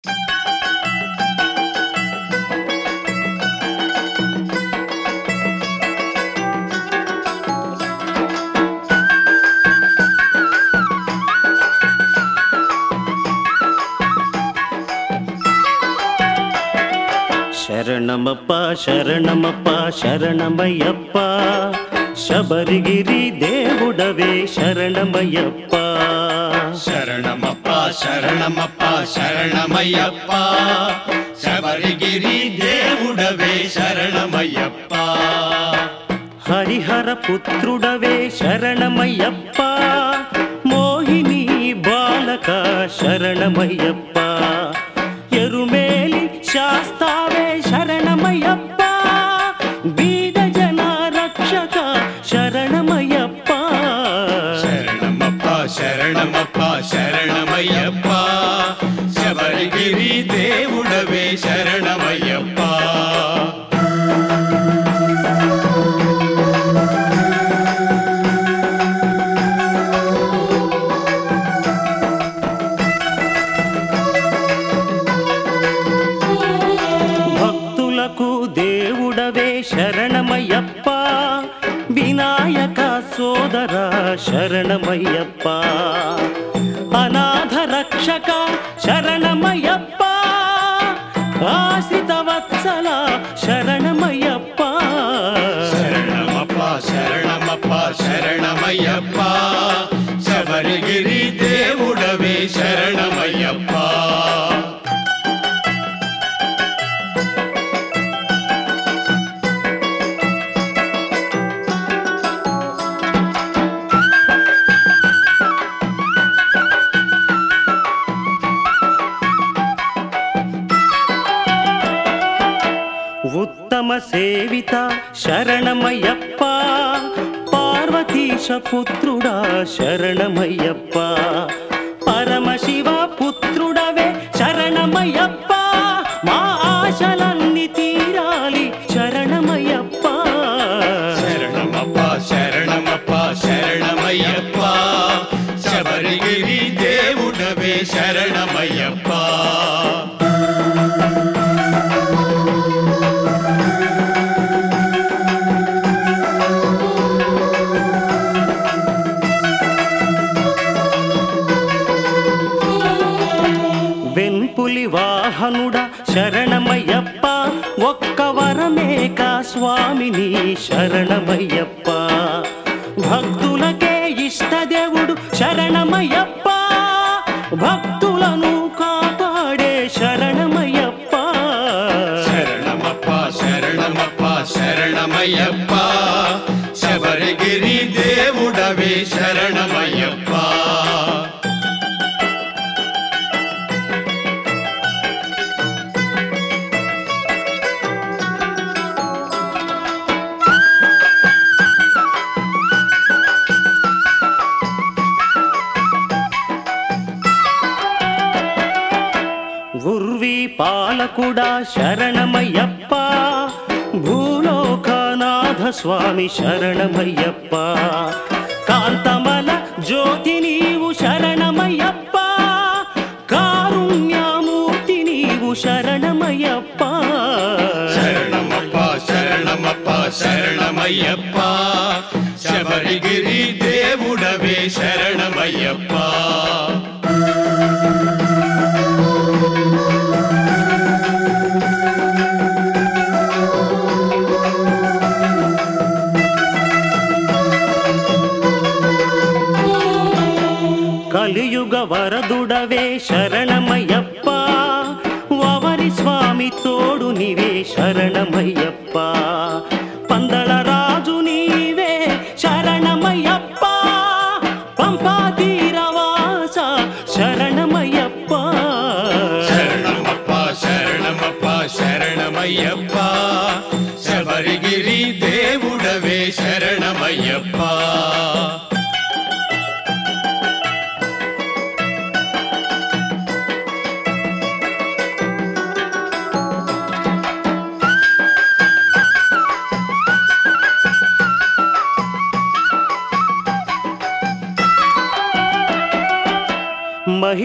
శరణమప్ప శరణమప్ప శరణమయ్యప్ప శబరిగిరి దేవుడవే శరణమయ్యప్ప శరణమప్ప శరణమప్ప శరణమయ్యప్ప శబరిగిరి దేవుడవే శరణమయ్యప్ప హరిహర పుత్రుడవే శరణమయ్యప్ప మోహిని బాలక శరణమయ్యప్ప ఎరుమేలి శాస్తావే శరణమయ్యప్ప బీద జన రక్షక శరణమయ్యప్ప శరణమప్ప శరణమప్ప శరణమయ్యప్ప శబరిగిరి దేవుడవే శరణమయ్యప్ప దేవుడవే శరణమయ్యప్ప వినాయక సోదర శరణమయ్యప్ప అనాథ రక్షక శరణమయ్యప్ప ఆశ్రిత వత్సల శరణమయ్యప్ప శరణమప్ప శరణమప్ప శరణమయ్యప్ప శబరిగిరి దేవుడవే శరణమయ్యప్ప ఉత్తమ సేవిత శరణమయ్యప్ప పార్వతీశ పుత్రుడా శరణమయ్యప్ప పరమశివ పుత్రుడవే శరణమయ్యప్ప మా ఆశలన్నీ తీరాలి శరణమయ్యప్ప శరణమప్ప శరణమప్ప శరణమయ్యప్ప శబరిగిరి దేవుడవే శరణమయ్యప్ప వెంపులి వాహనుడ శరణమయ్యప్ప ఒక్క వరమేక స్వామిని శరణమయ్యప్ప భక్తులకే ఇష్టదేవుడు శరణమయ్యప్ప భక్తులను కాపాడే శరణమయ్యప్ప శరణమప్ప శరణమప్ప శరణమయ్యప్ప శబరిగిరి దేవుడవే శరణమయ్యప్ప ఉర్వి పాలకుడా శరణమయ్యప్ప భూలోకనాథ స్వామి శరణమయ్యప్ప కాంతమల జ్యోతి నీవు శరణమయ్యప్ప కారుణ్యమూర్తి నీవు శరణమయ్యప్ప శరణమప్ప శరణమప్ప శరణమయ్యప్ప శబరిగిరి దేవుడవే శరణమయ్యప్ప కలియుగ వరదుడవే శరణమయ్యప్ప వవరి స్వామి తోడు నీవే శరణమయ్యప్ప పందళ రాజు నీవే శరణమయ్యప్ప పంపా తీరవాస శరణమయ్యప్ప శరణమప్ప శరణమప్ప శరణమయ్యప్ప శబరిగిరి దేవుడవే శరణమయ్యప్ప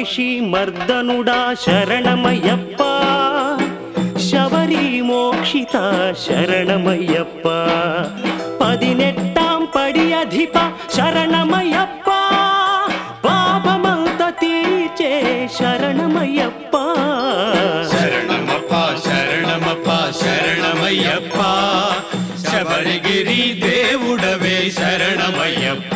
మహిషి మర్దనుడా శరణమయ్యప్ప, శబరి మోక్షిత శరణమయ్యప్ప, పదినెట్టాం పడి అధిప శరణమయ్యప్ప, పాపమంత తీర్చే శరణమయ్యప్ప. శరణమప్ప శరణమప్ప శరణమయ్యప్ప, శబరిగిరి దేవుడవే శరణమయ్యప్ప.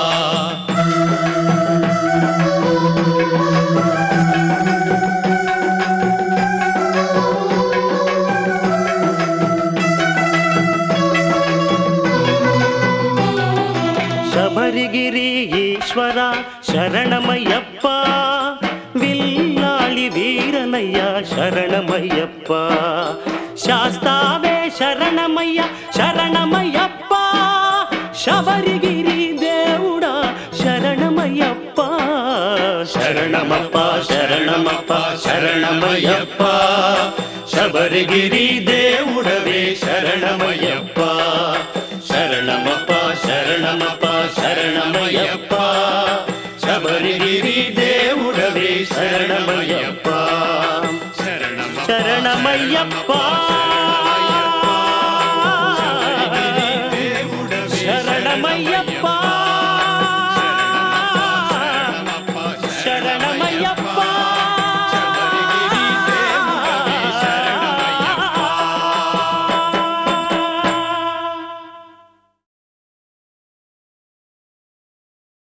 శబరిగిరి ఈశ్వర శరణమయ్యప్ప, విల్లాళి వీరనయ్య శరణమయ్యప్ప, శాస్తావే శరణమయ్య శరణమయ్యప్ప, శబరిగిరి దేవుడా శరణమయ్యప్ప. శరణమప్ప శరణమప్ప శరణమయ్యప్ప, శబరిగిరి దేవుడవే శరణమయ్యప్ప. శరణమప్ప శరణమప్ప శరణమయ్యప్ప, శబరిగిరి దేవుడవే శరణమయ్యప్ప. శరణమయ్యప్ప.